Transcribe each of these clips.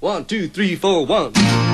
1, 2, 3, 4, 1.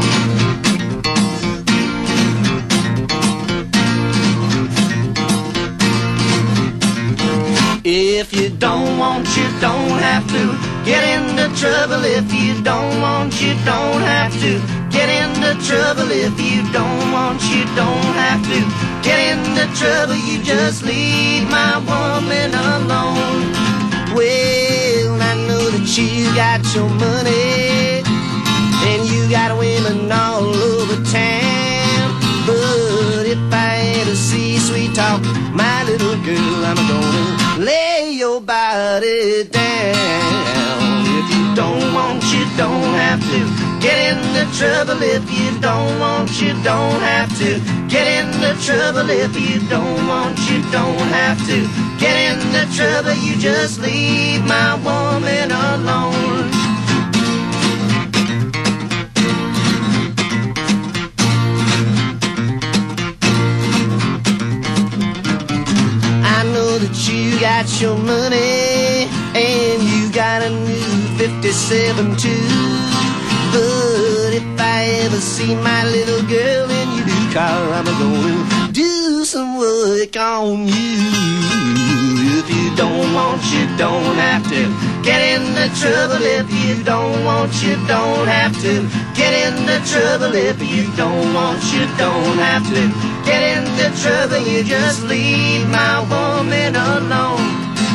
If you don't want, you don't have to get into trouble. If you don't want, you don't have to get into trouble. If you don't want, you don't have to get into trouble. You just leave my woman alone. Well, I know that you got your money and you got women all over town, but if I ever see sweet talk my little girl, I'm gonna lay your body down. If you don't want, you don't have to get into trouble. If you don't want, you don't have to get into trouble. If you don't want, you don't have to get into trouble. You just leave my woman alone. I know that you got your money and you got a new 57 too, but if I ever see my little girl in your new car, I'm gonna do some work on you. If you don't want, you don't have to get into trouble. If you don't want, you don't have to get into trouble. If you don't want, you don't have to get into trouble. You just leave my woman alone.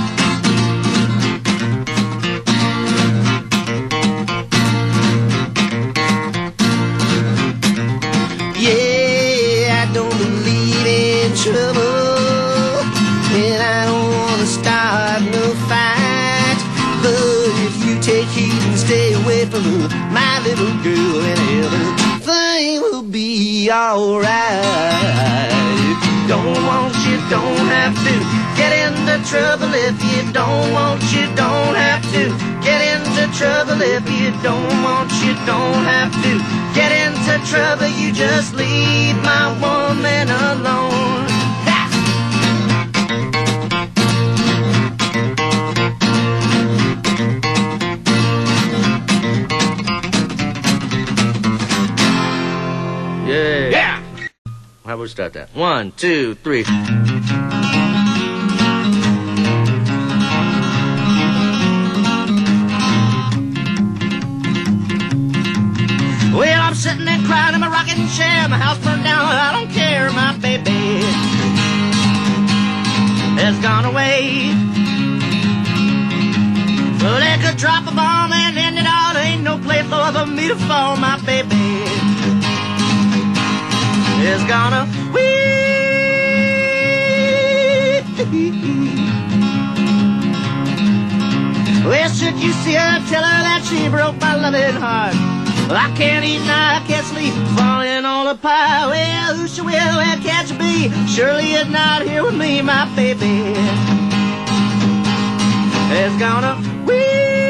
Yeah, I don't believe in trouble, and I don't want to start no fight, but if you take heed and stay away from my little girl, and everything will be alright. If you don't want, you don't have to get into trouble. If you don't want, you don't have to get into trouble. If you don't want, you don't have to get into trouble. You just leave my woman alone. Ha! Yeah. Yeah. How about we start that? 1, 2, 3. Well, I'm sitting there crying in my rocking chair. My house burned down, I don't care. My baby has gone away. Well, they could drop a bomb and end it all. There ain't no place for me to fall. My baby is gone away. Well, should you see her, tell her that she broke my loving heart. Well, I can't eat now, I can't sleep, falling on a pie. Well, who she will, where can she be? Surely it's not here with me, my baby has gone away.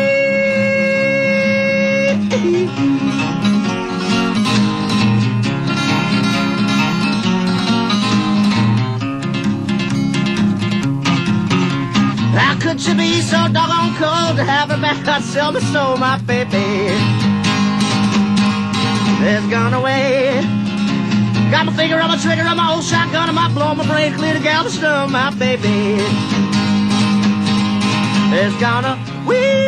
How could she be so doggone cold to have her back? I'd sell my soul, my baby has gone away. Got my finger on my trigger on my old shotgun, I might blow my brain clear to Galveston. My baby has gone away.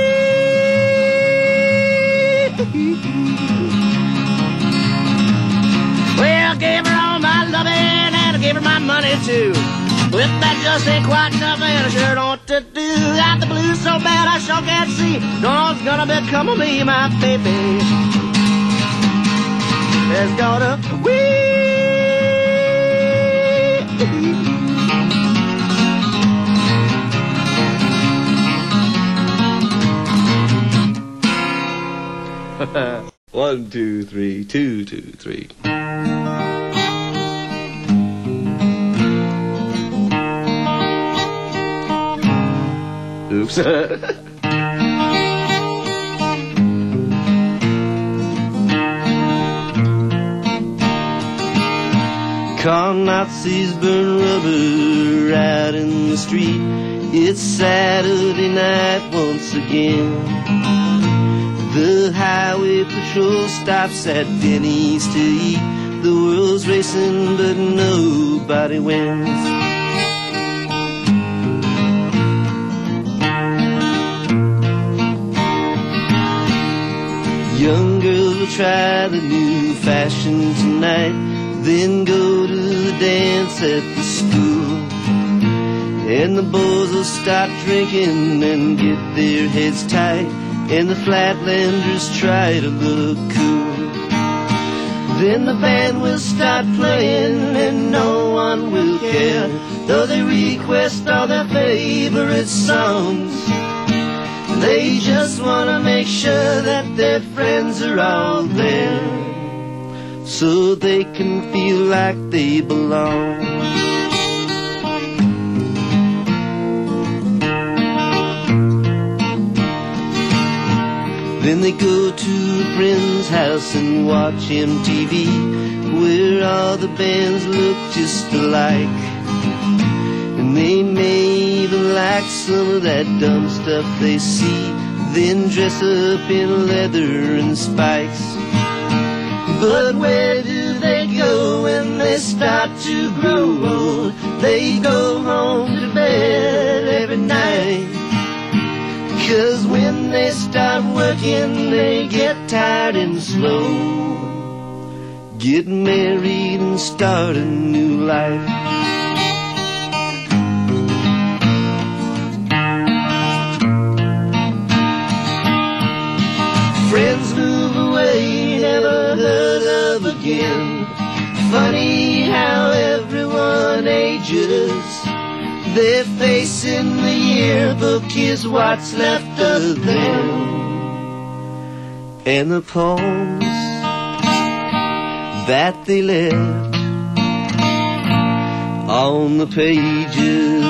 Well, I gave her all my loving and I gave her my money too. But if that just ain't quite enough, man, I sure don't know what to do. Got the blues so bad I sure can't see. Know what's gonna become of me, my baby has gone away. One, two, three, 2, 2, 3. Oops. Car Nazis burn rubber out in the street. It's Saturday night once again. The highway patrol stops at Denny's to eat. The world's racing, but nobody wins. Young girls will try the new fashion tonight, then go to the dance at the school. And the boys will start drinking and get their heads tight, and the Flatlanders try to look cool. Then the band will start playing and no one will care, though they request all their favorite songs. They just wanna make sure that their friends are all there, so they can feel like they belong. Then they go to a friend's house and watch MTV, where all the bands look just alike. And they may even like some of that dumb stuff they see, then dress up in leather and spikes. But where do they go when they start to grow old? They go home to bed every night, 'cause when they start working they get tired and slow, get married and start a new life. Friends move away, never heard of again. Funny how everyone ages. Their face in the yearbook is what's left of them, and the poems that they left on the pages.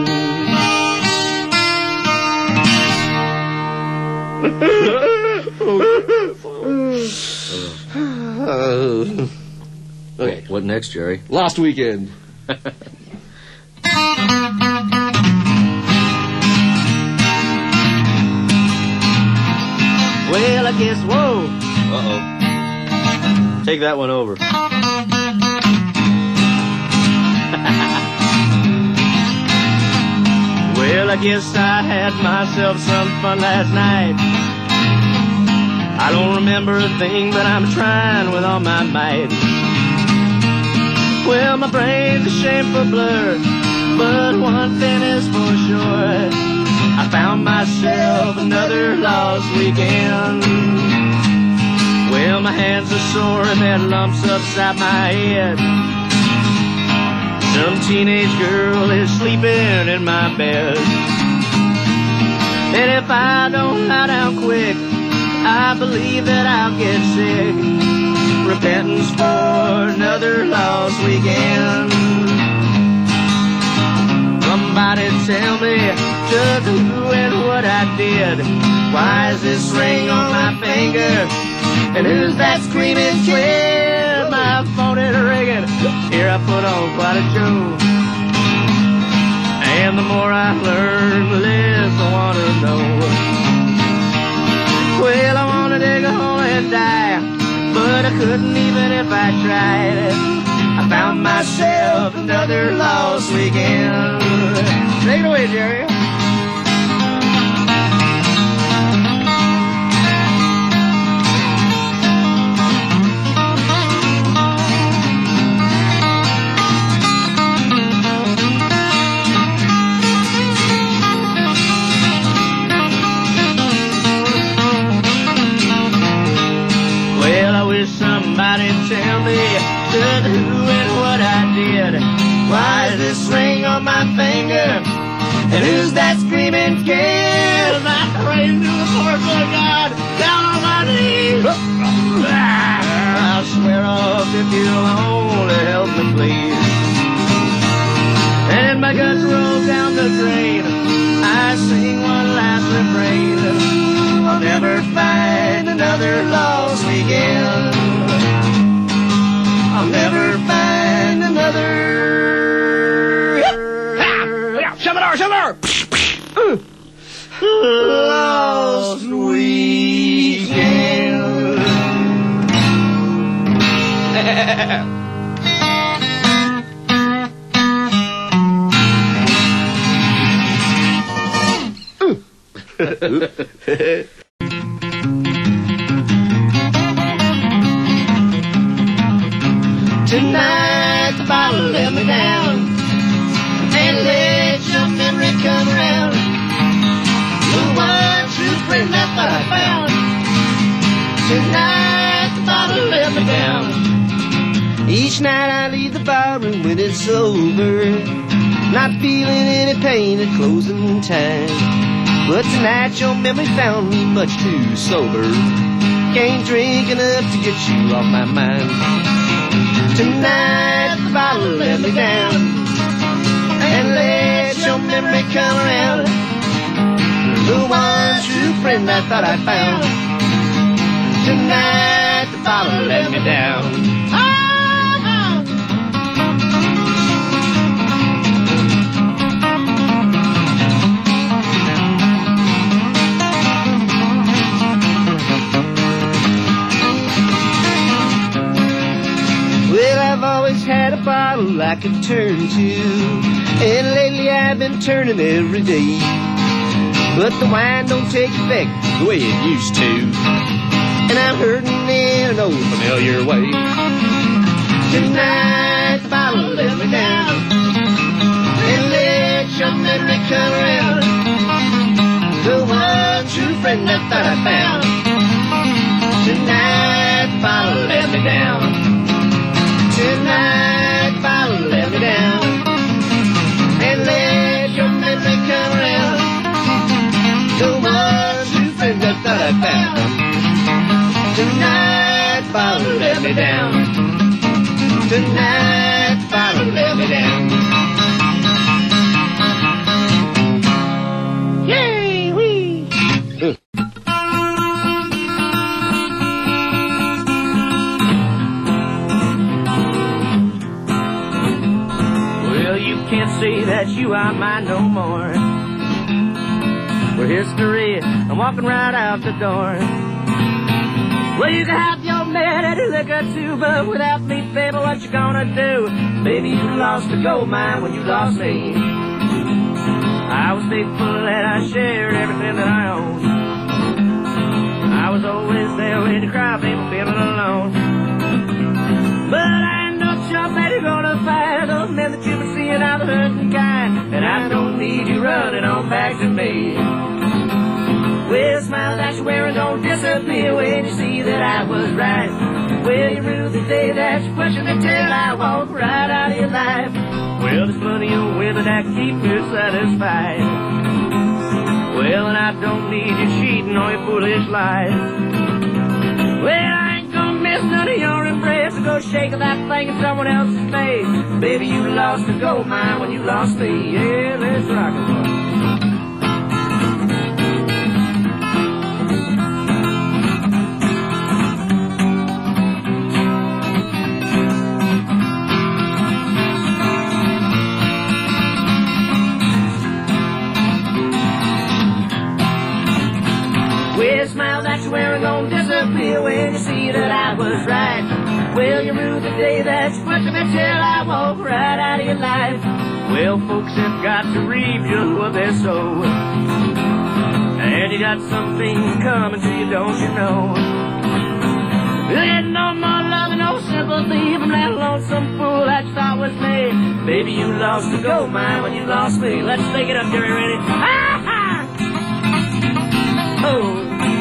Okay, what next, Jerry? Lost Weekend. Well, I guess, whoa. Uh-oh. Take that one over. Well, I guess I had myself some fun last night. I don't remember a thing, but I'm trying with all my might. Well, my brain's a shameful blur, but one thing is for sure, I found myself another lost weekend. Well, my hands are sore and there are lumps upside my head. Some teenage girl is sleeping in my bed. And if I don't lie down quick, I believe that I'll get sick. Repentance for another lost weekend. Somebody tell me just who and what I did. Why is this ring on my finger? And who's that screaming kid? My phone is ringing. Here I put on quite a show. And the more I learn, the less I want to know. Well, I want to dig a hole and die, but I couldn't even if I tried. I found myself another lost weekend. Take it away, Jerry. Somebody tell me just who and what I did. Why is this ring on my finger? And who's that screaming kid? I pray to the Lord my God, down on my knees. I'll swear off if you'll only help me, please. And my guts roll down the drain. I sing one last refrain. I'll never find another lost weekend. I'll never find another lost weekend. Tonight the bottle let me down and let your memory come around. The one true friend I thought I found. Tonight the bottle let me down. Each night I leave the barroom when it's over, not feeling any pain at closing time. But tonight your memory found me much too sober. Can't drink enough to get you off my mind. Tonight the bottle let me down and let your memory come around. The one true friend I thought I found. Tonight the bottle let me down. Well, I've always had a bottle I could turn to, and lately I've been turning every day. But the wine don't take effect the way it used to, and I'm hurting in an old familiar way. Tonight the bottle let me down and let your memory come around. The one true friend I thought I found. Tonight the bottle let me down. Tonight the bottle let me down and let your memory come around. The one true friend I thought I found. Tonight the bottle let me down. Tonight the bottle let me down. Yay, wee! Well, you can't say that you are mine no more. We're history, I'm walking right out the door. Well, you can have your man and your liquor too, but without me, baby, what you gonna do? Baby, you lost the gold mine when you lost me. I was thankful that I shared everything that I owned. I was always there when you cry, baby, feeling alone. But I ain't no chump that you're gonna find those men that you've been seeing out the hurting kind. And I don't need you running on back to me. Well, the smile that you're wearing don't disappear when you see that I was right. Well, you rue the day that you pushed me till I walk right out of your life. Well, there's plenty of women that keep me satisfied. Well, and I don't need you cheating on your foolish lies. Well, I ain't gonna miss none of your embrace, so go shaking that thing in someone else's face. Baby, you lost the gold mine when you lost me. Yeah, let's rock it, boy. Well, smile that you're wearing gon' disappear when you see that I was right. Well, you rue the day that you pushed me till I walk right out of your life. Well, folks have got to reap just what they sow, and you got something coming to you, don't you know? There ain't no more love and no sympathy from that lonesome fool that you thought was me. Baby, you lost the gold mine when you lost me. Let's take it up, Jerry, ready? Ha ha! Oh.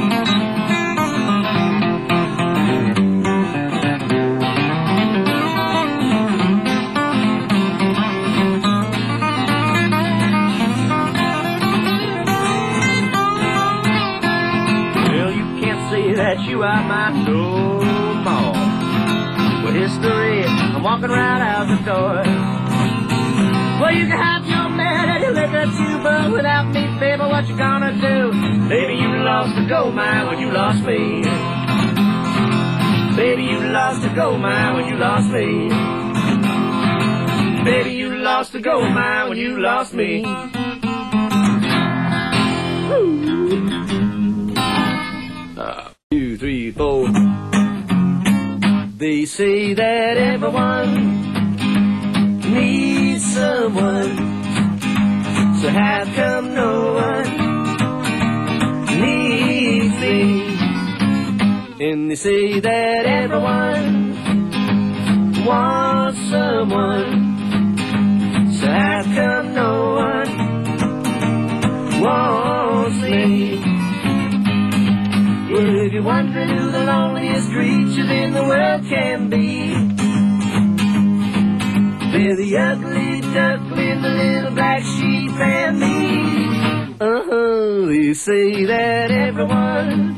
That you are mine no more. Well, history, I'm walking right out the door. Well, you can have your man and your liquor too, but without me, baby, what you gonna do? Baby, you lost the gold mine when you lost me. Baby, you lost the gold mine when you lost me. Baby, you lost the gold mine when you lost me. Woo. 2, 3, 4. They say that everyone needs someone, so how come no one needs me? And they say that everyone wants someone, so how come no one wants me? Well, if you're wondering who the loneliest creatures in the world can be, they're the ugly duckling, the little black sheep, and me. They say that everyone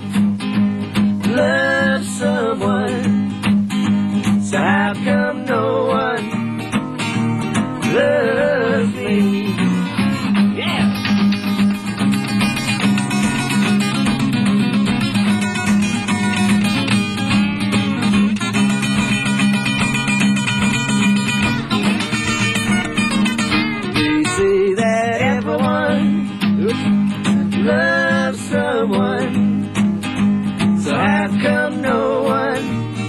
loves someone, so how come no one loves me? Yeah. They say that everyone loves someone, so how come no one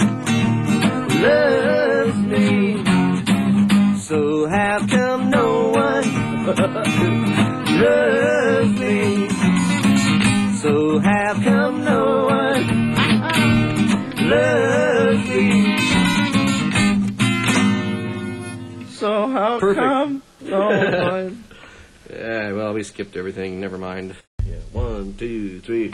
loves me? So how come no one loves me? So how come no one loves me? So how come no one? Yeah, well, we skipped everything. Never mind. Yeah, 1, 2, 3.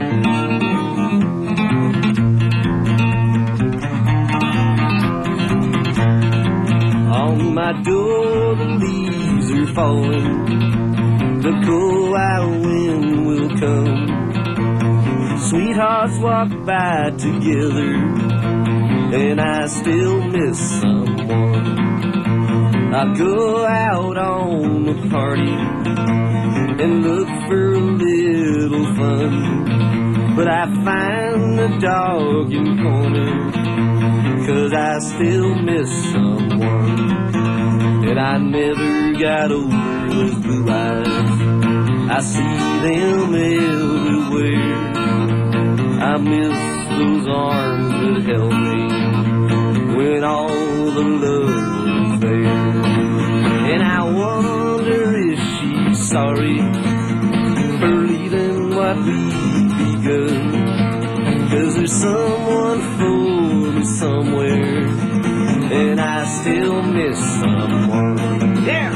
On my door the leaves are falling, the cold wild wind will come. Sweethearts walk by together, and I still miss someone. I go out on a party and look for a little fun, but I find the dog in corner, 'cause I still miss someone. And I never got over those blue eyes, I see them everywhere. I miss those arms that held me when all the love was there. And I wonder if she's sorry for leaving what we've begun, 'cause there's someone for me somewhere, and I still miss someone. Yeah!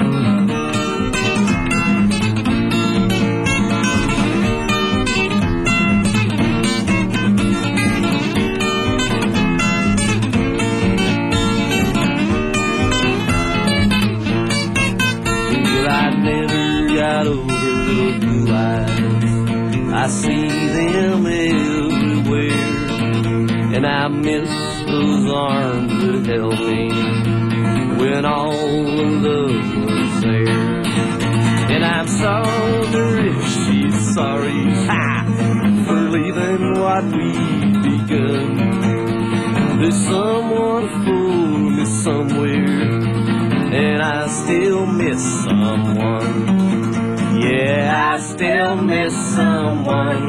Over those blue eyes, I see them everywhere, and I miss those arms that held me when all the love was there. And I'm sorry if she's sorry for leaving what we've begun. There's someone for me somewhere, and I still miss someone. Yeah, I still miss someone.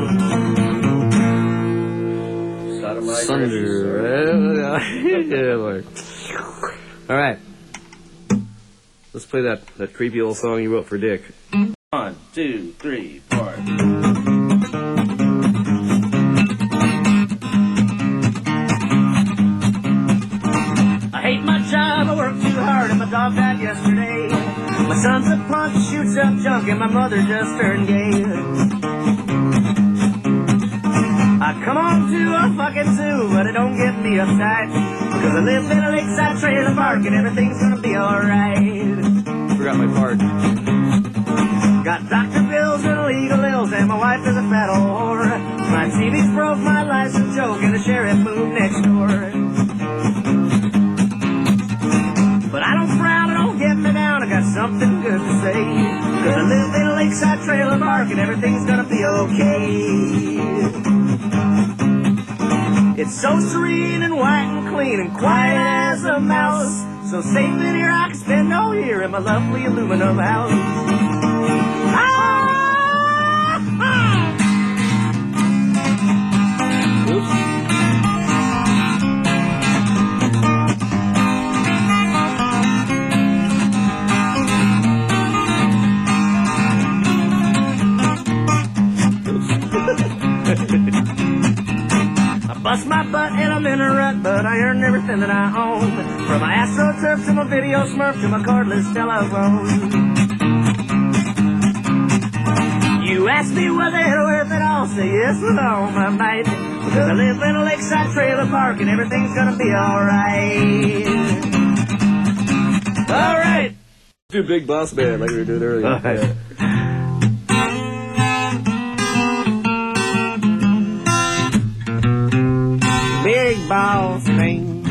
Thunder. All right. Let's play that creepy old song you wrote for Dick. 1, 2, 3, 4. I hate my job, I work too hard, and my dog died yesterday. My son's a punk, shoots up junk, and my mother just turned gay. I come on to a fucking zoo, but it don't get me uptight, because I live in a lakeside trailer park, and everything's gonna be alright. Forgot my part. Got doctor bills and legal ills, and my wife is a fat old whore. My TV's broke, my life's a joke, and the sheriff moved next door. But I don't frown, it don't get me down, I got something good to say, 'cause I live in a lakeside trailer park, and everything's gonna be okay. It's so serene and white and clean and quiet as a mouse, so safe in here I can spend all year in my lovely aluminum house. Bust my butt and I'm in a rut, but I earned everything that I own. From my AstroTurf to my video Smurf to my cordless telephone. You ask me whether it's worth it, I'll say yes or no, my mate. Because I live in a lakeside trailer park and everything's gonna be alright. Alright! Do Big Boss Man like we were doing earlier. Right. Big Boss Man,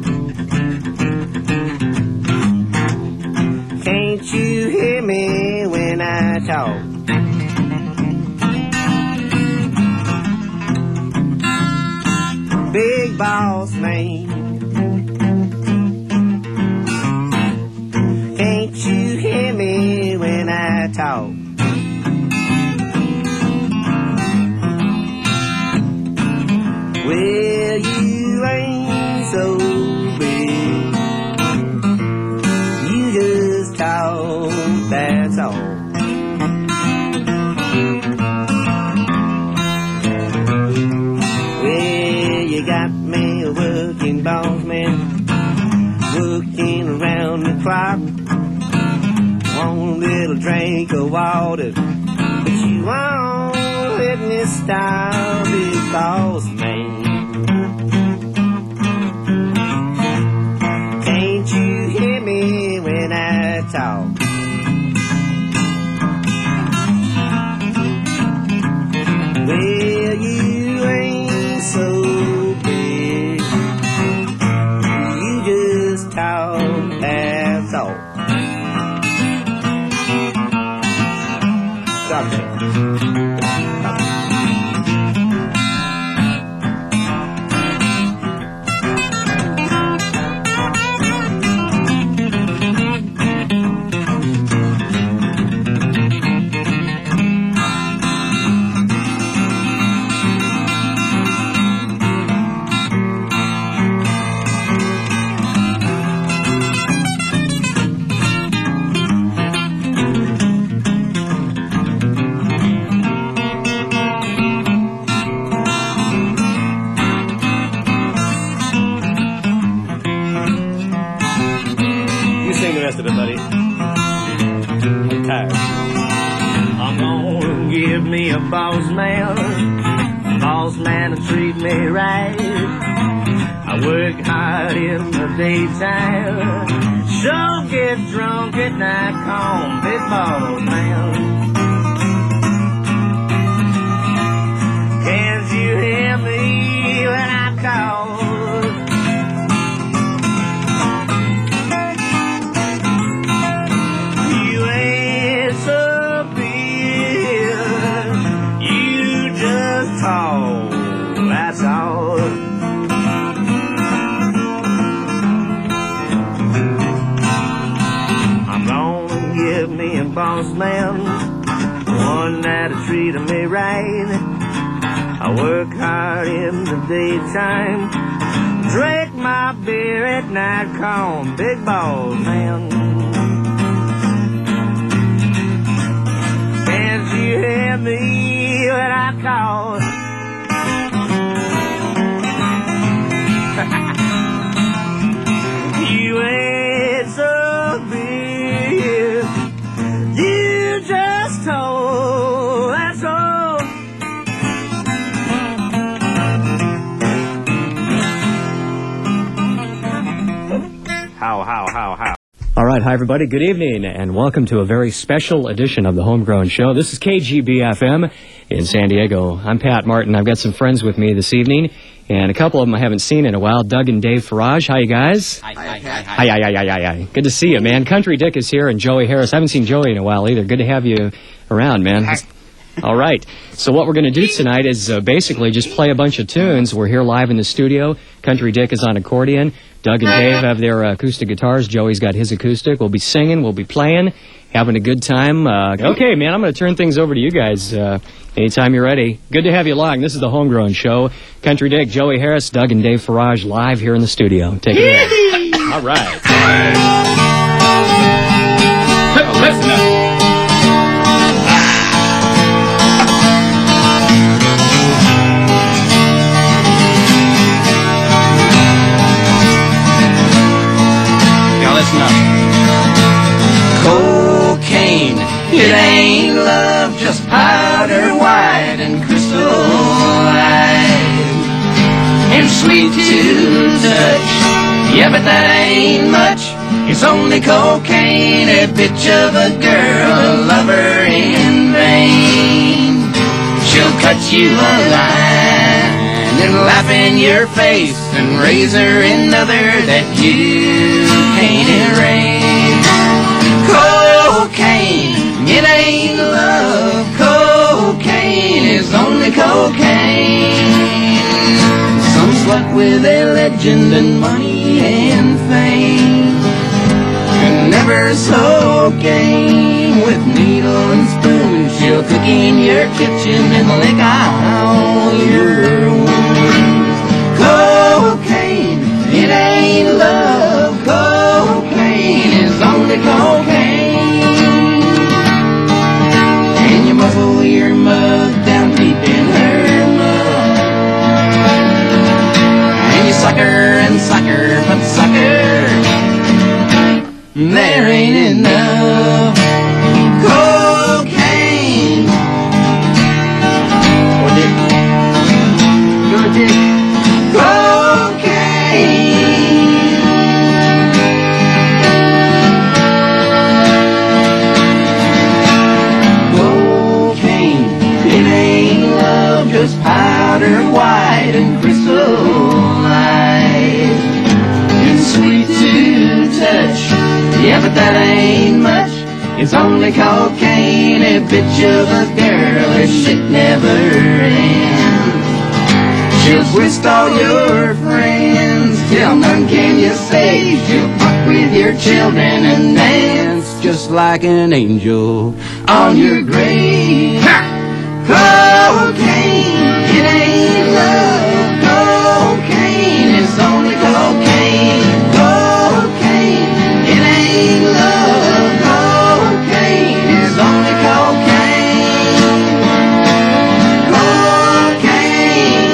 can't you hear me when I talk? Big Boss Man, can't you hear me when I talk? Well, you ain't so big, you just talk, that's all. Well, you got me a working boss man, working around the clock. Want a little drink of water, but you won't let me stop, big boss man. Can't you hear me when I talk? Well, you ain't so big, you just talk, that's all. Give me a boss man to treat me right. I work hard in the daytime, sure get drunk at night, call big boss man. Can't you hear me when I call? You ain't so big, you just talk, that's all. I'm gonna give me a boss man, one that'll treat me right. I work hard in the daytime, drink my beer at night, call big boss man. Can't you hear me when I call? You ain't so big, you just told, that's all. How. All right, hi everybody, good evening, and welcome to a very special edition of the Homegrown Show. This is KGB-FM in San Diego. I'm Pat Martin. I've got some friends with me this evening, and a couple of them I haven't seen in a while. Doug and Dave Farage. Hi, you guys. Hi. Good to see you, man. Country Dick is here, and Joey Harris. I haven't seen Joey in a while either. Good to have you around, man. All right. So what we're going to do tonight is basically just play a bunch of tunes. We're here live in the studio. Country Dick is on accordion. Doug and Dave have their acoustic guitars. Joey's got his acoustic. We'll be singing. We'll be playing, having a good time. Okay, man, I'm going to turn things over to you guys anytime you're ready. Good to have you along. This is the Homegrown Show. Country Dick, Joey Harris, Doug and Dave Farage live here in the studio. Take it away. All right. Listen up. snuff. Cocaine, it ain't love, just powder white and crystallite. And sweet to touch, yeah, but that ain't much. It's only cocaine, a bitch of a girl, a lover in vain. She'll cut you a line and laugh in your face and raise her another that you can't erase. Cocaine, it ain't love. Cocaine is only cocaine. Some slut with a legend and money and fame, and never so game with needle and spoon. She'll cook in your kitchen and lick all your wounds. Cocaine, it ain't love. Cocaine is only cocaine. And you muffle your mug down deep in her mug, and you suck her and suck her, but suck her, there ain't enough. Cocaine. Go Dick. Go Dick. Cocaine. Cocaine. It ain't love, just powder white and crystallite. And sweet to touch, yeah, but that ain't much. It's only cocaine, a bitch of a girl, her shit never ends. She'll twist all your friends till none can you save. She'll fuck with your children and dance just like an angel on your grave. Cocaine, it ain't love. Cocaine is only cocaine. Cocaine, it ain't love. Cocaine is only cocaine. Cocaine.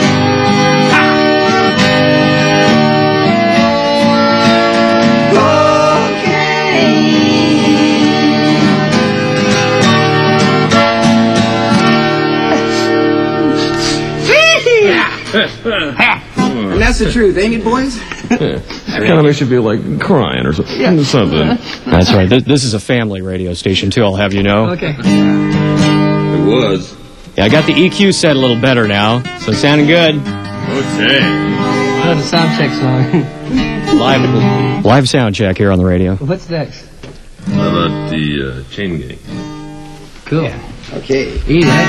And that's the truth, ain't it, boys? Kind of makes you feel like crying or something. That's right. This is a family radio station, too, I'll have you know. Okay. It was. Yeah, I got the EQ set a little better now, so it's sounding good. Okay. Oh, the sound check song. Live sound check here on the radio. What's next? How about the chain gang? Cool. Yeah. Okay. Eat it.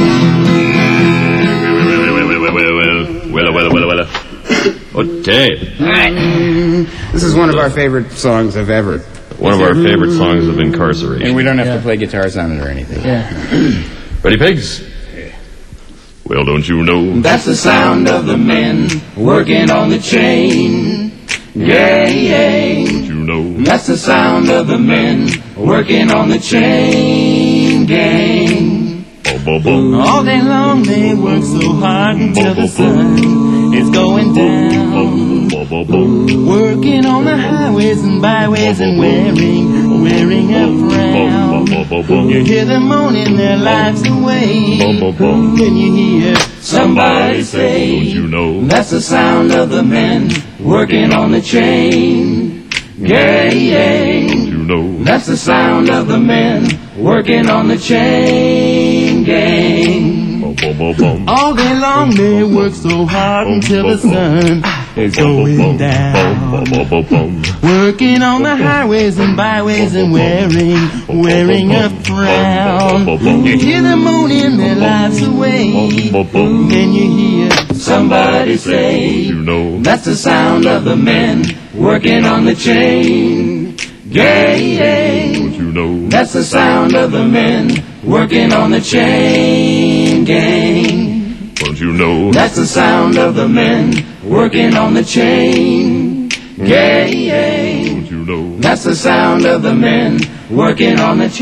Well. Okay. This is one of our favorite songs of ever. One of our favorite songs of incarceration. And we don't have to play guitars on it or anything. Yeah. Ready, pigs? Well, don't you know? That's the sound of the men working on the chain gang. Don't you know? That's the sound of the men working on the chain gang. All day long they work so hard until the sun is going down. Working on the highways and byways and wearing a frown. You hear them moaning their lives away. Then you hear somebody say, don't you know? That's the sound of the men working on the chain gang. Don't you know? That's the sound of the men working on the chain gang. All day long they work so hard until the sun is going down. Working on the highways and byways and wearing a frown. You hear them moaning their lives away. Then you hear somebody say, you know? That's the sound of the men working on the chain gang. Don't you know? That's the sound of the men working on the chain gang. Don't you know? That's the sound of the men working on the chain gang. Don't you know? That's the sound of the men working on the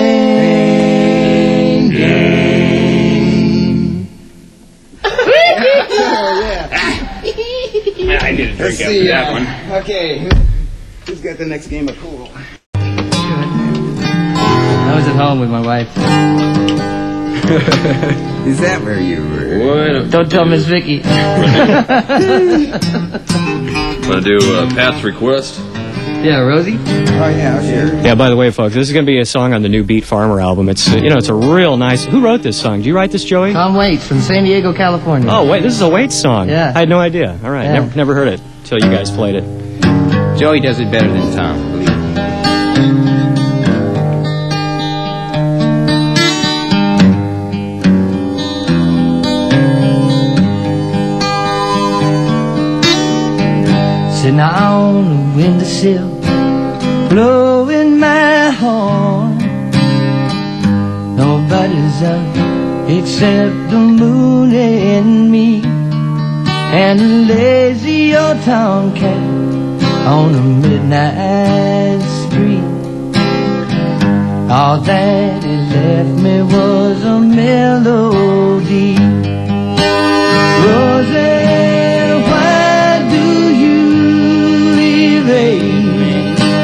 chain gang. I need a drink after that one. Okay. Who's got the next game of pool? I was at home with my wife. Is that where you were? Don't tell Miss Vicky. Want to do Pat's request? Yeah, Rosie? Oh, yeah, sure. Yeah, by the way, folks, this is going to be a song on the new Beat Farmer album. It's, it's a real nice... Who wrote this song? Did you write this, Joey? Tom Waits from San Diego, California. Oh, wait, this is a Waits song. Yeah. I had no idea. All right, Yeah. never heard it until you guys played it. Joey does it better than Tom, believe me. Sitting on the windowsill, blowing my horn. Nobody's up except the moon and me, and a lazy old tomcat on a midnight street. All that it left me was a melody. Rosie, why do you evade me?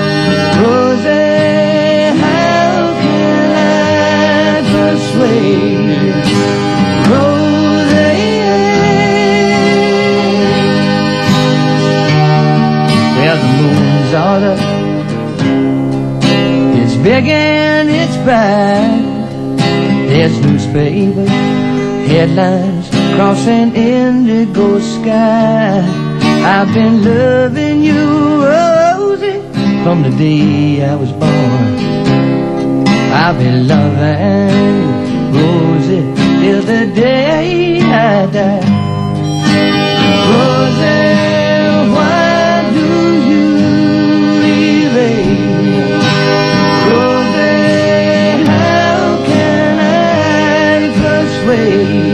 Rosie, how can I persuade you? Rosie, well, the moon's all up. It's big and it's bright. There's newspapers, headlines across an indigo sky. I've been loving you, Rosie, from the day I was born. I've been loving you, Rosie, till the day I die. Rosie, why do you evade me? Rosie, how can I persuade you?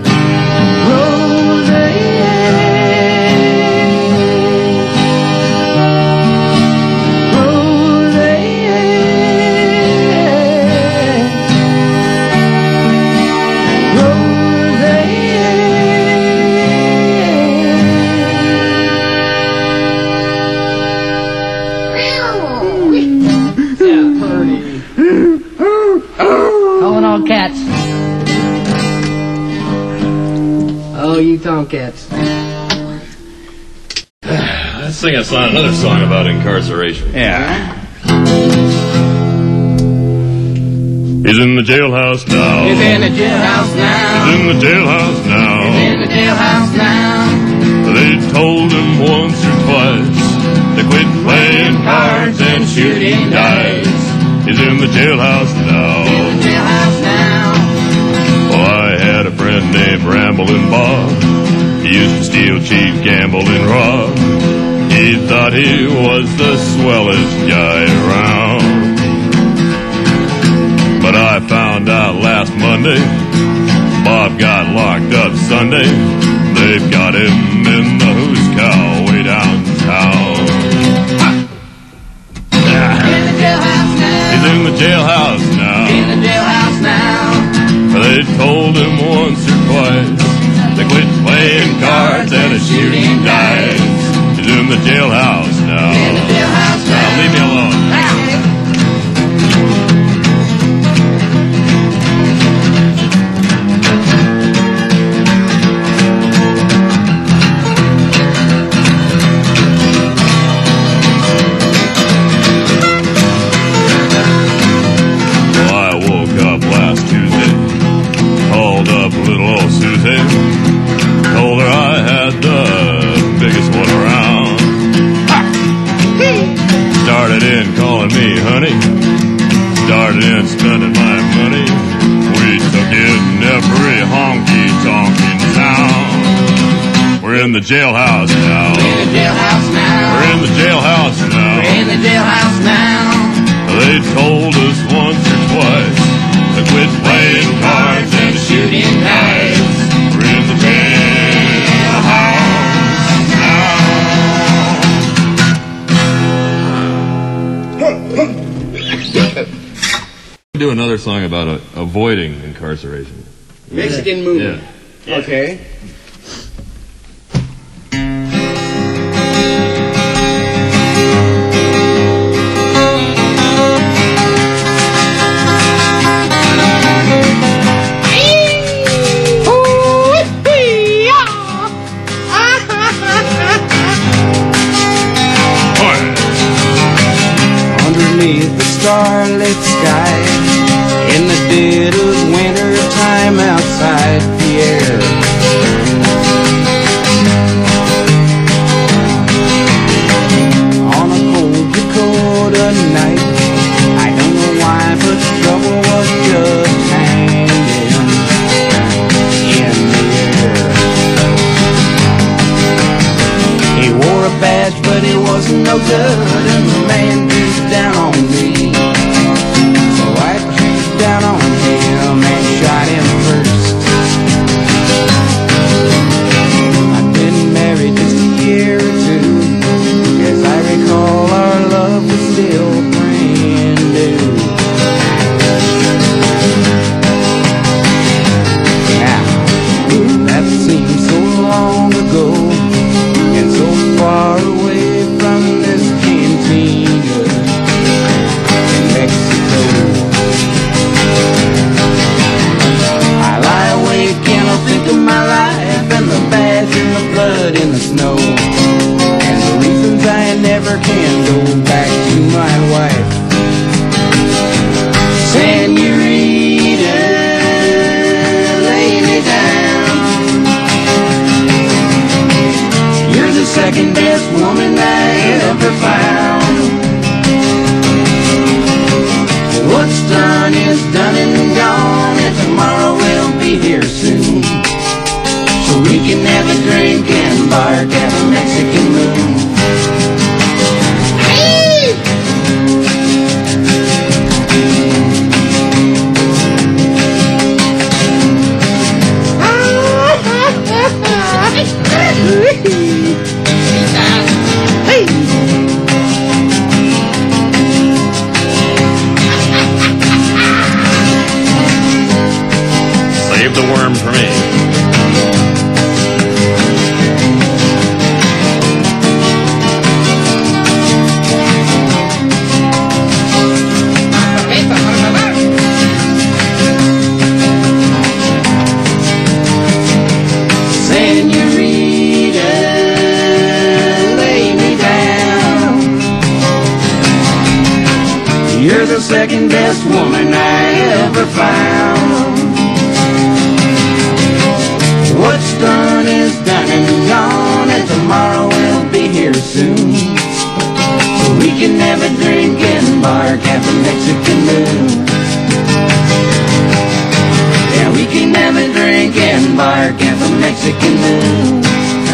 Calling all cats. Oh, you tomcats. Let's sing another song about incarceration. Yeah. He's in the jailhouse now. He's in the jailhouse now. He's in the jailhouse now. He's in the jailhouse now. They told him once or twice to quit playing cards and shooting dice. He's in the jailhouse now. In the jailhouse now. Well, I had a friend named Ramblin' Bob. He used to steal, cheat, gamble, and rob. He thought he was the swellest guy around. But I found out last Monday, Bob got locked up Sunday. They've got him in the hoose cow way downtown. In the jailhouse now. He's in the jailhouse now. In the jailhouse now. They told him once or twice to quit playing cards and shooting dice. He's in the jailhouse now. In the jailhouse now. Now leave me alone. Well, I woke up last Tuesday, called up little old Susie, told her I had the biggest one around. Started in calling me honey, started in spending my money. We took it in every honky-tonk in town. We're in the jailhouse now. In the jailhouse now. We're in the jailhouse now. In the jailhouse now. They told us once or twice to quit playing cards and shooting dice. We're in the jailhouse now. Do another song about avoiding incarceration. Mexican movie. Yeah. Okay. starlit sky in the dead of winter time outside Pierre. On a cold Dakota night, I don't know why, but trouble was just hanging in the air. He wore a badge, but he wasn't no good, and the man beat down on me. So I beat down on him and shot him first. I've been married just a year or two. As I recall, our love was still brand new. Now, that seems so long ago, and so far away from this cantina in Mexico. I lie awake and I'll think of my life and the badge and the blood in the snow, and the reasons I never can go back to my wife. Senorita, lay me down. You're the second best woman I ever found. What's done is done and gone, and tomorrow we'll be here soon, so we can have a drink and bark at the Mexican moon. Save the worm for me. Senorita, lay me down. You're the second best woman I ever found. What's done is done and gone, and tomorrow we'll be here soon, so we can have a drink and bark at the Mexican moon. Yeah, we can have a drink and bark at the Mexican moon.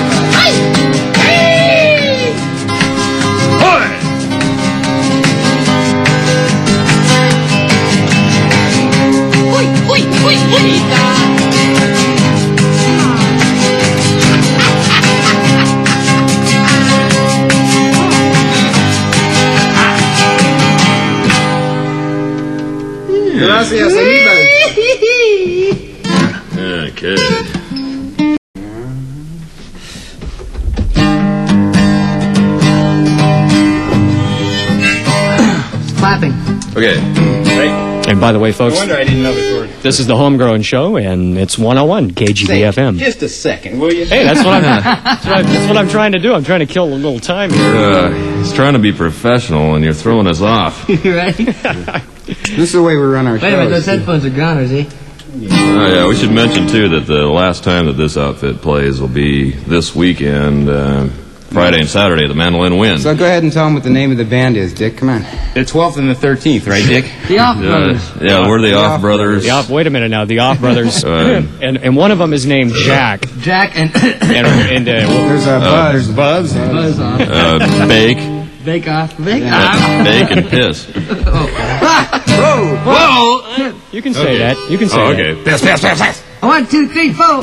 Gracias, amigos. Okay. Clapping. Okay. And by the way, folks, I didn't know the word. this is the Homegrown Show, and it's 101 KGB-FM. Just a second, will you? Hey, that's what I'm trying to do. I'm trying to kill a little time here. He's trying to be professional, and you're throwing us off. Right? This is the way we run our Wait a minute, shows. those headphones are gone, is he? Oh, yeah, we should mention, too, that the last time that this outfit plays will be this weekend, Friday and Saturday, the Mandolin Wind. So go ahead and tell them what the name of the band is, Dick. Come on. The 12th and the 13th, right, Dick? The Off Brothers. Yeah, we're the Off Brothers. Wait a minute now. The Off Brothers, and one of them is named Jack. Jack and There's a Buzz. Buzz. Buzz Off. Bake. Bake Off. Bake Off. Bake and piss. Whoa! You can say that. You can say Oh, that. okay. Piss, piss, piss, piss. 1, 2, 3, 4.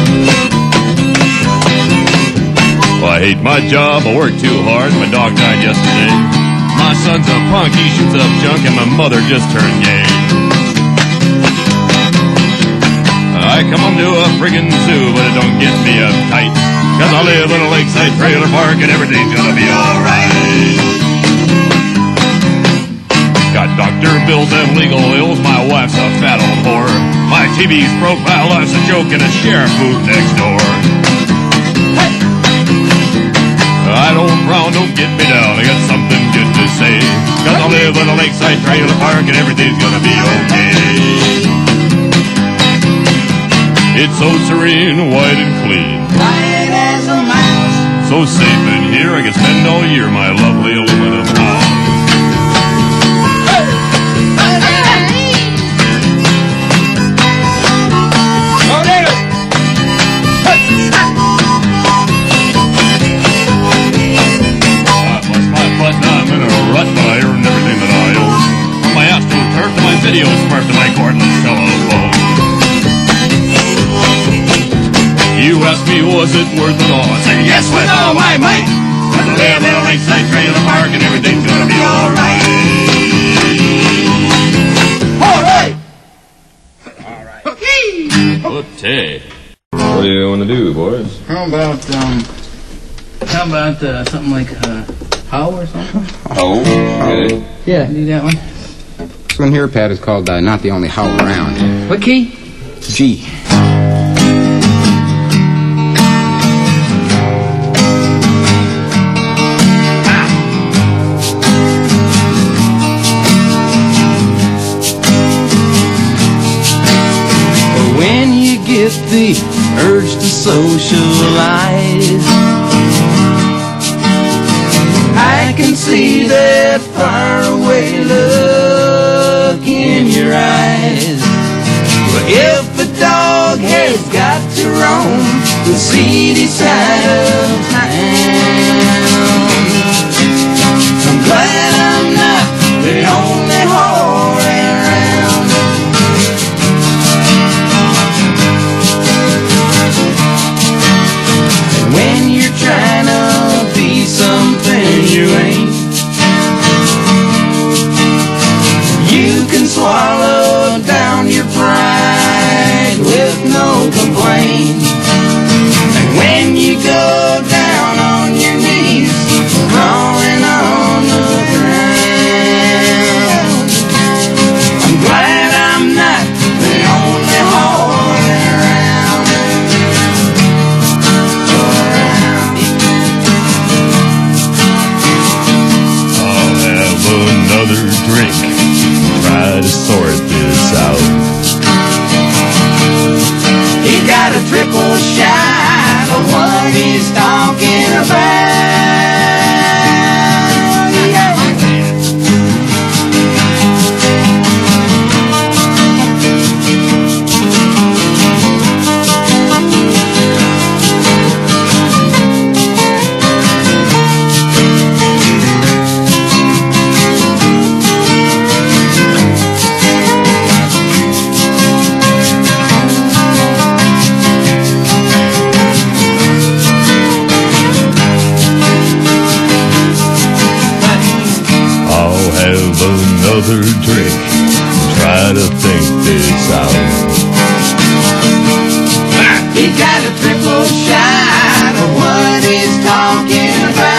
Well, I hate my job. I work too hard. My dog died yesterday. My son's a punk. He shoots up junk, and my mother just turned gay. I come home to a friggin' zoo, but it don't get me uptight. 'Cause I live in a lakeside trailer park, and everything's gonna be alright. Got doctor bills and legal ills. My wife's a fat old whore. My TV's broke. My life's a joke, and a sheriff moved next door. I don't frown, don't get me down. I got something good to say. 'Cause I live in a Lakeside Trailer Park and everything's gonna be okay. It's so serene, white and clean, quiet as a mouse. so safe in here I can spend all year my lovely aluminum house. Video smart to my cordless telephone. You asked me, was it worth it all? I said, yes, with all my might. But the live in a lakeside trailer park and everything's gonna be alright. Alright. Okay. What do you want to do, boys? How about something like How or something? Oh, okay. Yeah, do that one. This one here, Pat, is called Not the Only How Around. What key? G. When you get the urge to socialize, I can see that faraway look in your eyes. But if a dog has got to roam the seedy side of town, I'm glad I'm not the only whore around. And when you're trying to be something you ain't, you can swallow down your pride with no complaint. And when you go down on your knees, crawling on the ground, I'm glad I'm not the only whore around. I'll have another drink. Try to sort this out. He got a triple shot of what he's talking about. Another drink, try to think this out. He got a triple shot of what he's talking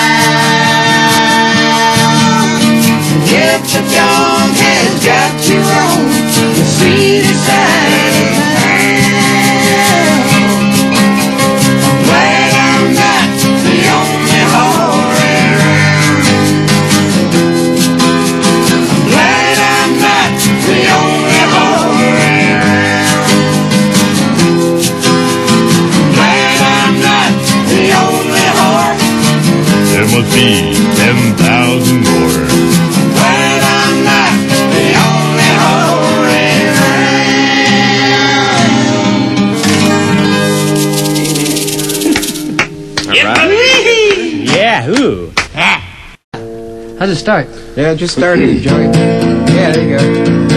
about. If the dog has got to roam the sweeter side of town, I'm glad I'm not the only whore around. Glad I'm not the only whore around. Glad I'm not the only whore. There must be 10,000 more. Glad I'm not the only whore around. Yeah, ooh. How's it start? Yeah, just started, Joey. Yeah, there you go.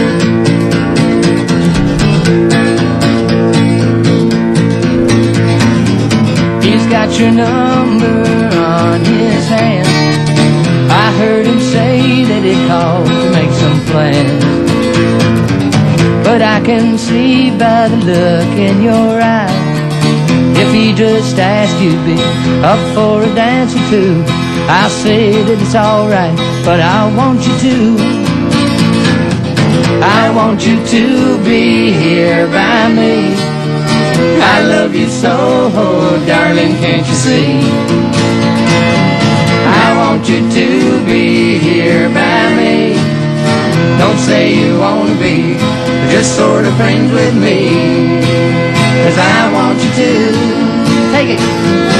He's got your number on his hand. I heard him say that he called to make some plans. But I can see by the look in your eye, if he just asked you to be up for a dance or two, I'll say that it's alright, but I want you to. I want you to be here by me. I love you so, darling, can't you see? I want you to be here by me. wanna be just sort of friends with me. 'Cause I want you to take it.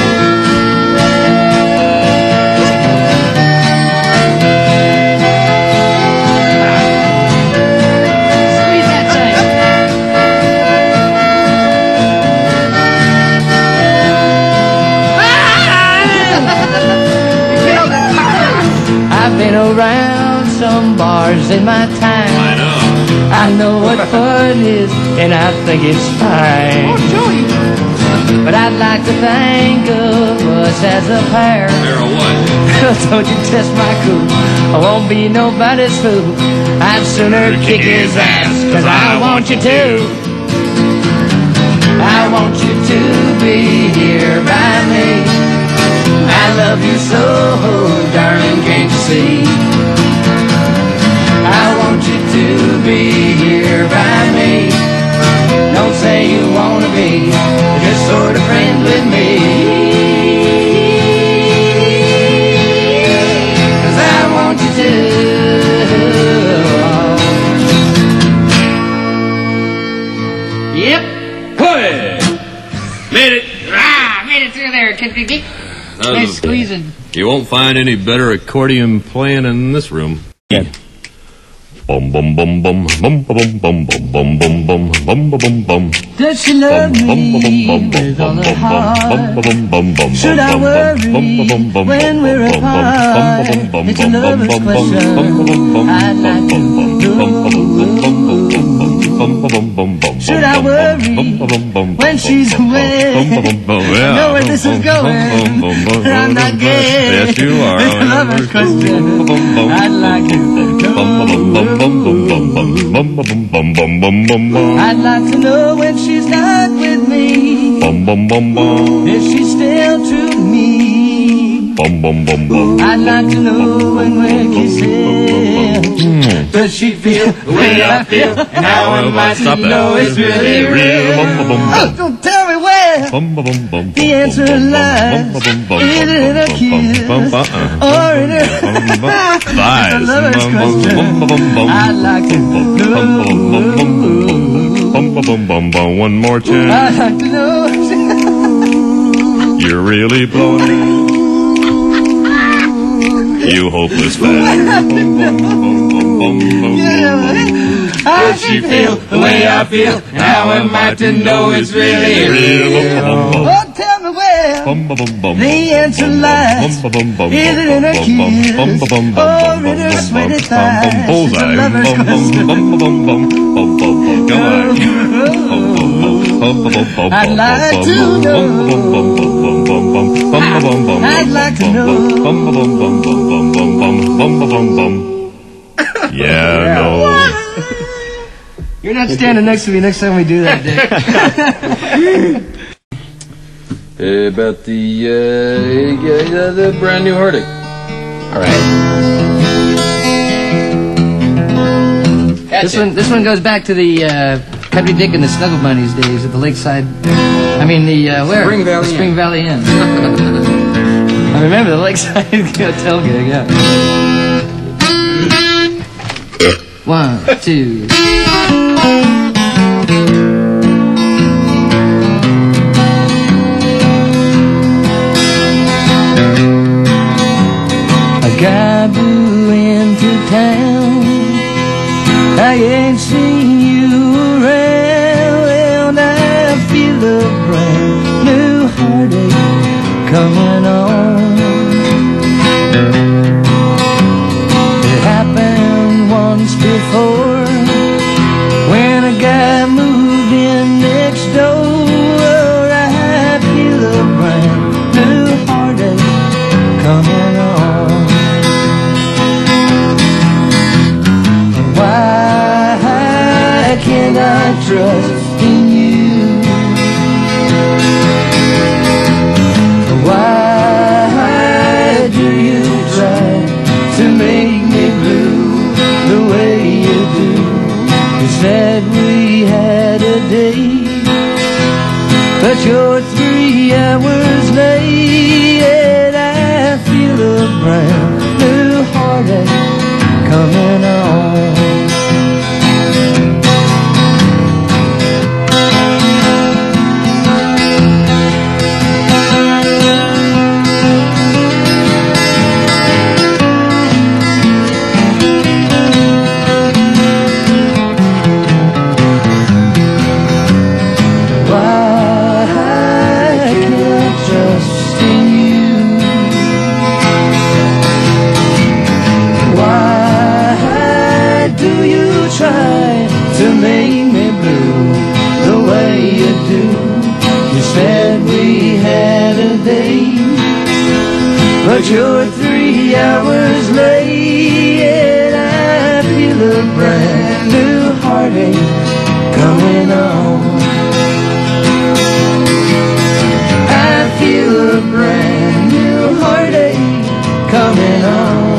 I've been around some bars in my time. I know what fun is, and I think it's fine. But I'd like to think of us as a pair. Don't you test my cool, I won't be nobody's fool. I'd sooner kick his ass, 'cause I want you to. I want you to be here by me. I love you so, darling, can't you see? I want you to be here by me. Don't say you wanna be just sort of friends with me. 'Cause I want you to. Yep. Hey! Made it! Made it through there, Kid Big. That Nice was- squeezing. You won't find any better accordion playing in this room. Yeah. Bum bum bum bum bum bum bum bum bum bum bum bum bum bum. Does she love me with all her heart? Should I worry when we're apart? It's a lover's question I'd like to know. Should I worry when she's away? I know where this is going. I'm not gay. Yes, you are. It's a lover's question I'd like to know. I'd like to know when she's not with me, if she's still true to me. I'd like to know when we're kissing, does she feel the way I feel? And how am I to know it's really real? Oh, don't tell me where the answer lies. Is it in a kiss or in a it's a lover's question I'd like to know. One more chance. I'd like to know. You're really blowing it. You hopeless fat. How she feel the way I feel? How am I to know it's really real? Oh, tell me where the answer lies. Is it in a kiss or in her sweaty thighs? It's a lover's question. I'd like to know. I'd like to know. Yeah, no. You're not standing next to me next time we do that, Dick. About the brand new Hardick. All right. This one goes back to the Country Dick and the Snuggle Bunnies days at the lakeside. I mean where? Spring Valley The Spring Inn. Valley Inn. I remember the lakeside hotel gig. Yeah. 1, 2. A guy blew into town. I ain't seen you around. I feel a brand new heartache coming on. It happened once before when a guy moved in next door. I feel a brand new heartache coming on. Why can't I trust in you? Why do you try to make me blue the way you do? You said we had a date, but you're 3 hours late. And I feel a brand new heartache coming on. but you're 3 hours late, and I feel a brand new heartache coming on. I feel a brand new heartache coming on.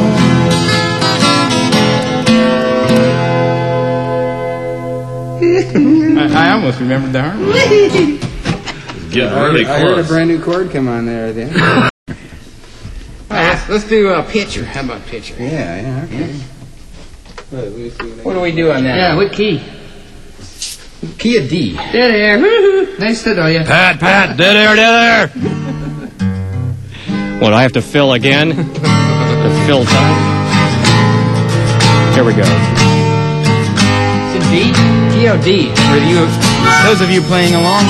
I almost remembered the harmony. Getting really I heard a close. brand new chord come on there at the end. Let's do a pitcher. How about pitcher? Yeah, okay. What do we do on that? Yeah, what key? Key of D. Dead air. Woo-hoo. Nice to know you. Pat, dead air. What, do I have to fill again? To fill time? Here we go. It's in D? Key of D. For those of you playing along.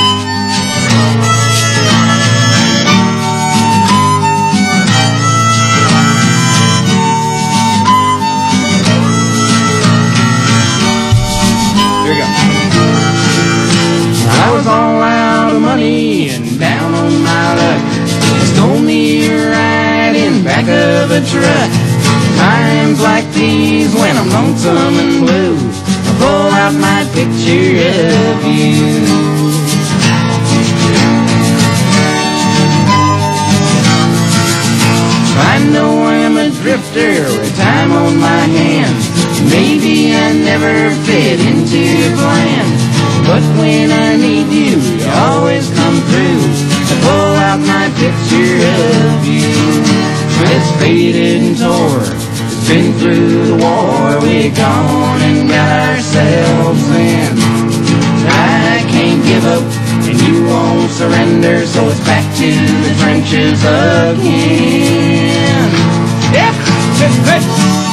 Here we go. I was all out of money and down on my luck. Stole me a ride in back of a truck. Times like these when I'm lonesome and blue, I pull out my picture of you. I know I'm a drifter with time on my hands. Maybe I never fit into your plan, but when I need you, you always come through. I pull out my picture of you. It's faded and tore, it's been through the war. We're gone and got ourselves in. I can't give up and you won't surrender, so it's back to the trenches again. Yep, good.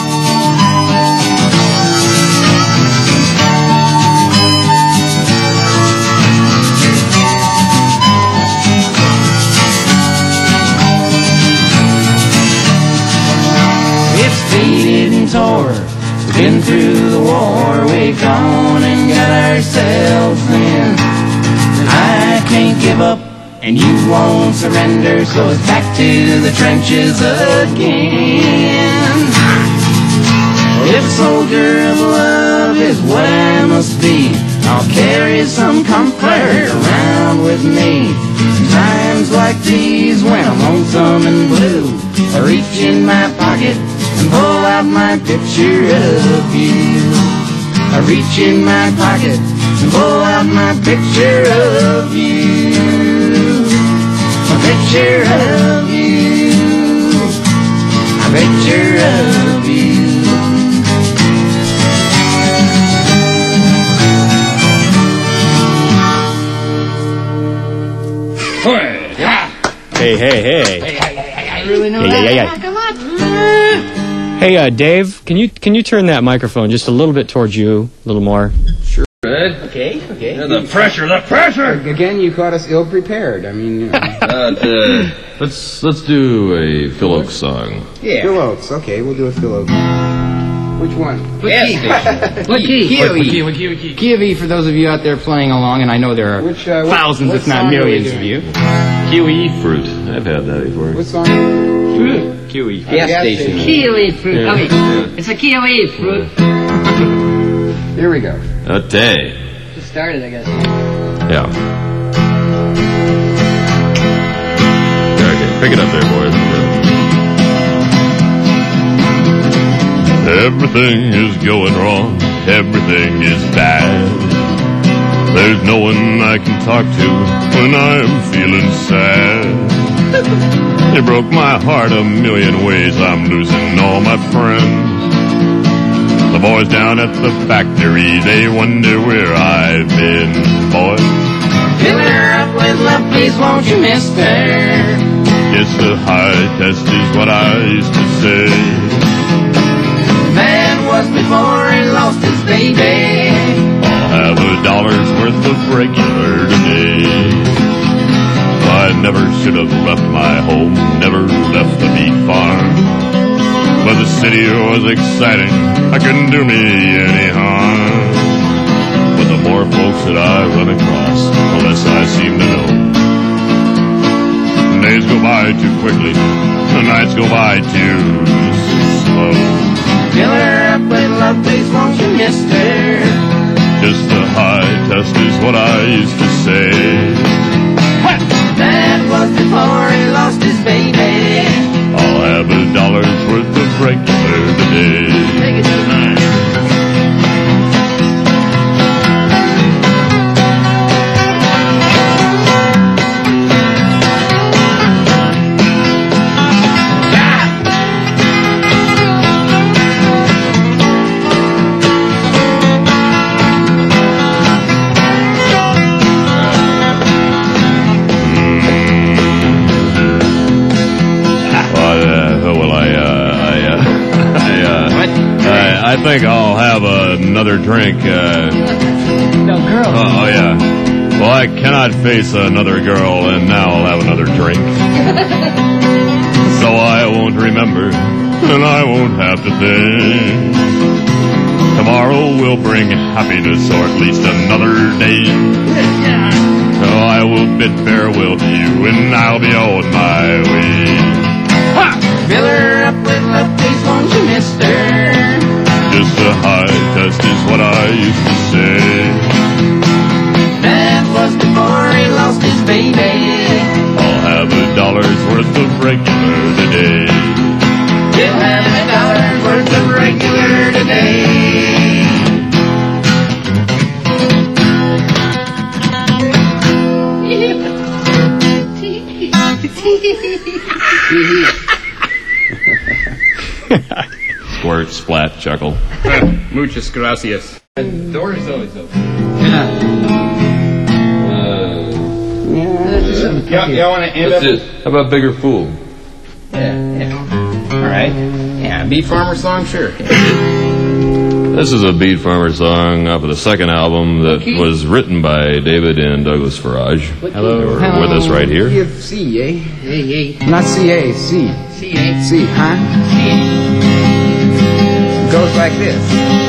It's faded and tore, been through the war. We're gone and got ourselves in. I can't give up and you won't surrender, so it's back to the trenches again. If a soldier of love is what I must be, I'll carry some comfort around with me. Times like these when I'm lonesome and blue, I reach in my pocket and pull out my picture of you. I reach in my pocket and pull out my picture of you. A picture of you. A picture of you. Hey. I really know that. Yeah. Come on. Hey, Dave, can you turn that microphone just a little bit towards you, a little more? Okay. Yeah, the pressure. Again, you caught us ill-prepared. I mean, you know. Let's do a Phil Oakes song. Yeah. Phil Oakes. Okay, we'll do a Phil Oakes. Which one? What key? What key? Key of E. Key of E for those of you out there playing along, and I know there are thousands, if not millions of you. Kiwi Fruit. I've had that before. What song? Fruit. Kiwi. Gas station. Kiwi fruit. Yeah. Okay. It's a kiwi fruit. Here we go. Okay. Just started, I guess. Yeah. Okay, pick it up there, boys. Everything is going wrong. Everything is bad. There's no one I can talk to when I'm feeling sad. You broke my heart a million ways. I'm losing all my friends. The boys down at the factory, they wonder where I've been, boys. Fill her up with love, please, won't you, mister? Yes, the high test is what I used to say. That was before he lost his baby. I'll have $1 worth of regular today. I never should have left my home, never left the meat farm. But the city was exciting, I couldn't do me any harm. But the more folks that I run across, the less I seem to know. They days go by too quickly, the nights go by too slow. Fill her up with love, please, won't you, mister? Just a high test is what I used to say. That was before he lost his baby. I'll have $1 worth of regular today. Take it to the line. I think I'll have another drink. No, girl. Oh, yeah. Well, I cannot face another girl, and now I'll have another drink. So I won't remember, and I won't have to think. Tomorrow will bring happiness, or at least another day. So I will bid farewell to you, and I'll be on my way. Fill her up with love, please, won't you, mister? Just a high test is what I used to say. That was before he lost his baby. I'll have $1 worth of regular today. He'll have $1 worth of regular today. Squirt, splat, chuckle. Muchas gracias. The door is always open. Y'all want to end up? How about Bigger Fool? Yeah. All right. Yeah, Beat Farmer song, sure. This is a Beat Farmer song off of the second album that was written by David and Douglas Farage. Hello. They were with us right here. C, eh? Hey. Not C-A, C. C-A. C, huh? Goes like this.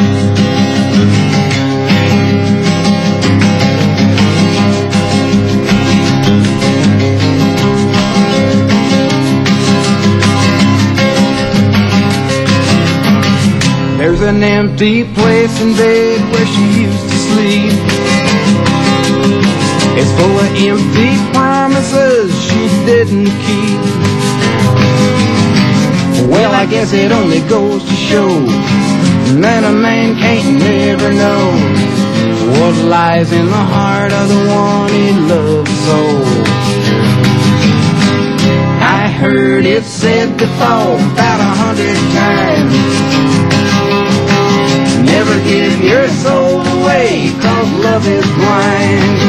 There's an empty place in bed where she used to sleep. It's full of empty promises she didn't keep. Well, I guess it only goes to show that a man can't never know what lies in the heart of the one he loves so. I heard it said before about 100 times, never give your soul away, 'cause love is blind.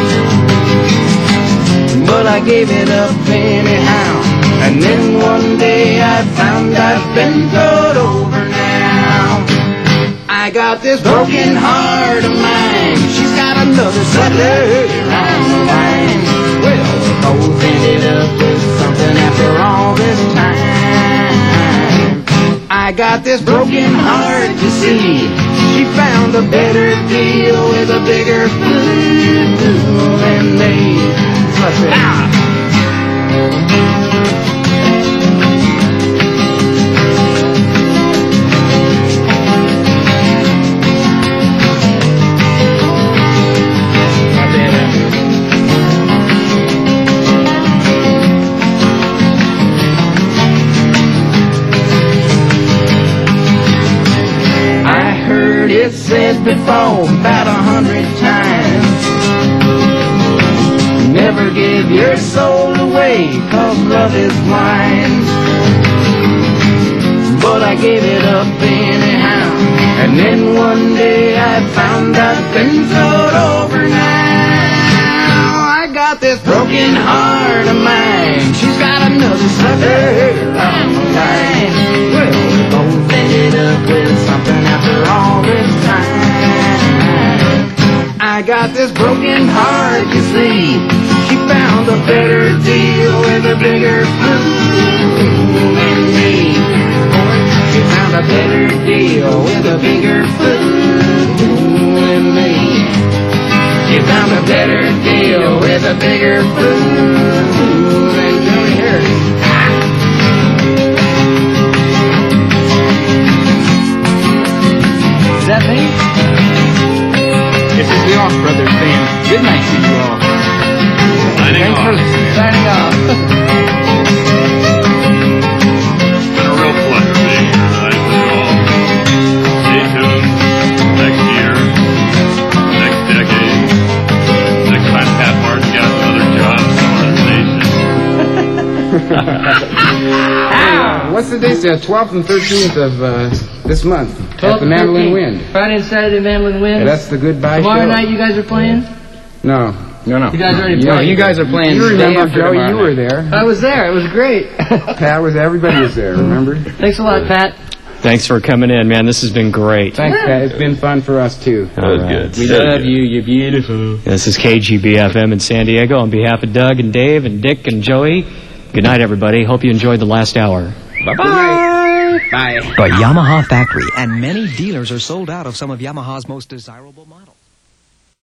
But I gave it up anyhow, and then one day I found I've been put over now. I got this broken heart of mine, she's got another sucker around the line. Well, we both ended up with something after all this time. I got this broken heart, you see, she found a better deal with a bigger fool than me. What's it? It said before about 100 times, never give your soul away, 'cause love is blind. But I gave it up anyhow, and then one day I found I'd been thrown over now. I got this broken heart of mine, she's got another sucker on the line. Well, we both ended up with something after all this time. I got this broken heart, you see, she found a better deal with a bigger fool than me. She found a better deal with a bigger fool than me. She found a better deal with a bigger fool than Johnny Harris. Wednesdays, 12th and 13th of this month at the Mandolin Wind. Friday and Saturday, Mandolin Wind. Yeah, that's the goodbye Tomorrow show. night, you guys are playing? No. You guys already played? You guys are playing. You remember, Joe? You were there. I was there. It was great. Pat was. Everybody was there. Remember? Thanks a lot, Pat. Thanks for coming in, man. This has been great. Thanks, Pat. It's been fun for us, too. All right. We love you. You're beautiful. This is KGB-FM in San Diego. On behalf of Doug and Dave and Dick and Joey, good night, everybody. Hope you enjoyed the last hour. Bye-bye. Bye. The Yamaha factory and many dealers are sold out of some of Yamaha's most desirable models.